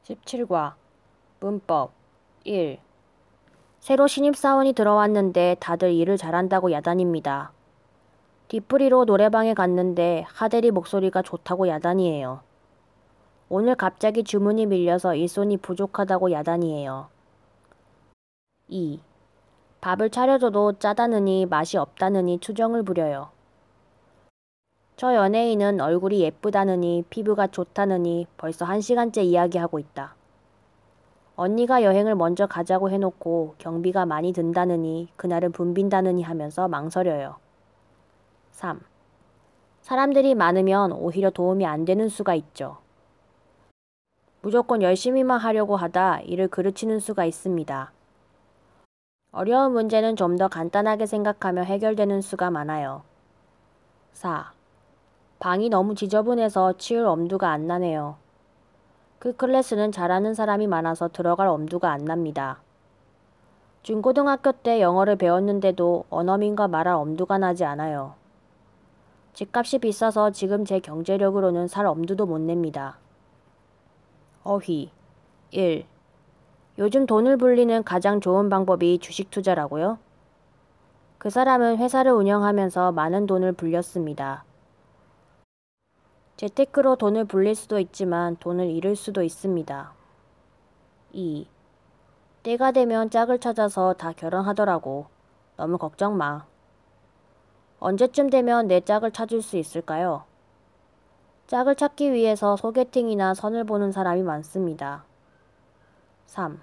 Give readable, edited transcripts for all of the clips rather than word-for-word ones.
17과 문법 1. 새로 신입사원이 들어왔는데 다들 일을 잘한다고 야단입니다. 뒤풀이로 노래방에 갔는데 하대리 목소리가 좋다고 야단이에요. 오늘 갑자기 주문이 밀려서 일손이 부족하다고 야단이에요. 2. 밥을 차려줘도 짜다느니 맛이 없다느니 투정을 부려요. 저 연예인은 얼굴이 예쁘다느니 피부가 좋다느니 벌써 1시간째 이야기하고 있다. 언니가 여행을 먼저 가자고 해놓고 경비가 많이 든다느니 그날은 붐빈다느니 하면서 망설여요. 3. 사람들이 많으면 오히려 도움이 안 되는 수가 있죠. 무조건 열심히만 하려고 하다 일을 그르치는 수가 있습니다. 어려운 문제는 좀 더 간단하게 생각하며 해결되는 수가 많아요. 4. 방이 너무 지저분해서 치울 엄두가 안 나네요. 그 클래스는 잘하는 사람이 많아서 들어갈 엄두가 안 납니다. 중고등학교 때 영어를 배웠는데도 원어민과 말할 엄두가 나지 않아요. 집값이 비싸서 지금 제 경제력으로는 살 엄두도 못 냅니다. 어휘 1. 요즘 돈을 불리는 가장 좋은 방법이 주식 투자라고요? 그 사람은 회사를 운영하면서 많은 돈을 불렸습니다. 재테크로 돈을 불릴 수도 있지만 돈을 잃을 수도 있습니다. 2. 때가 되면 짝을 찾아서 다 결혼하더라고. 너무 걱정 마. 언제쯤 되면 내 짝을 찾을 수 있을까요? 짝을 찾기 위해서 소개팅이나 선을 보는 사람이 많습니다. 3.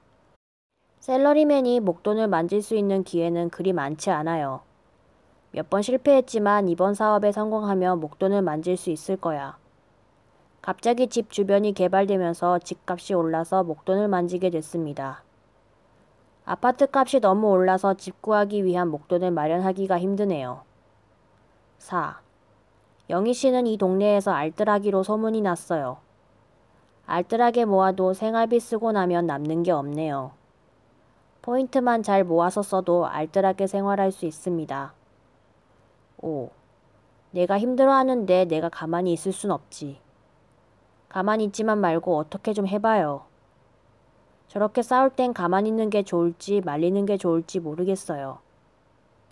샐러리맨이 목돈을 만질 수 있는 기회는 그리 많지 않아요. 몇 번 실패했지만 이번 사업에 성공하면 목돈을 만질 수 있을 거야. 갑자기 집 주변이 개발되면서 집값이 올라서 목돈을 만지게 됐습니다. 아파트 값이 너무 올라서 집 구하기 위한 목돈을 마련하기가 힘드네요. 4. 영희 씨는 이 동네에서 알뜰하기로 소문이 났어요. 알뜰하게 모아도 생활비 쓰고 나면 남는 게 없네요. 포인트만 잘 모아서 써도 알뜰하게 생활할 수 있습니다. 5. 내가 힘들어하는데 내가 가만히 있을 순 없지. 가만히 있지만 말고 어떻게 좀 해봐요. 저렇게 싸울 땐 가만히 있는 게 좋을지 말리는 게 좋을지 모르겠어요.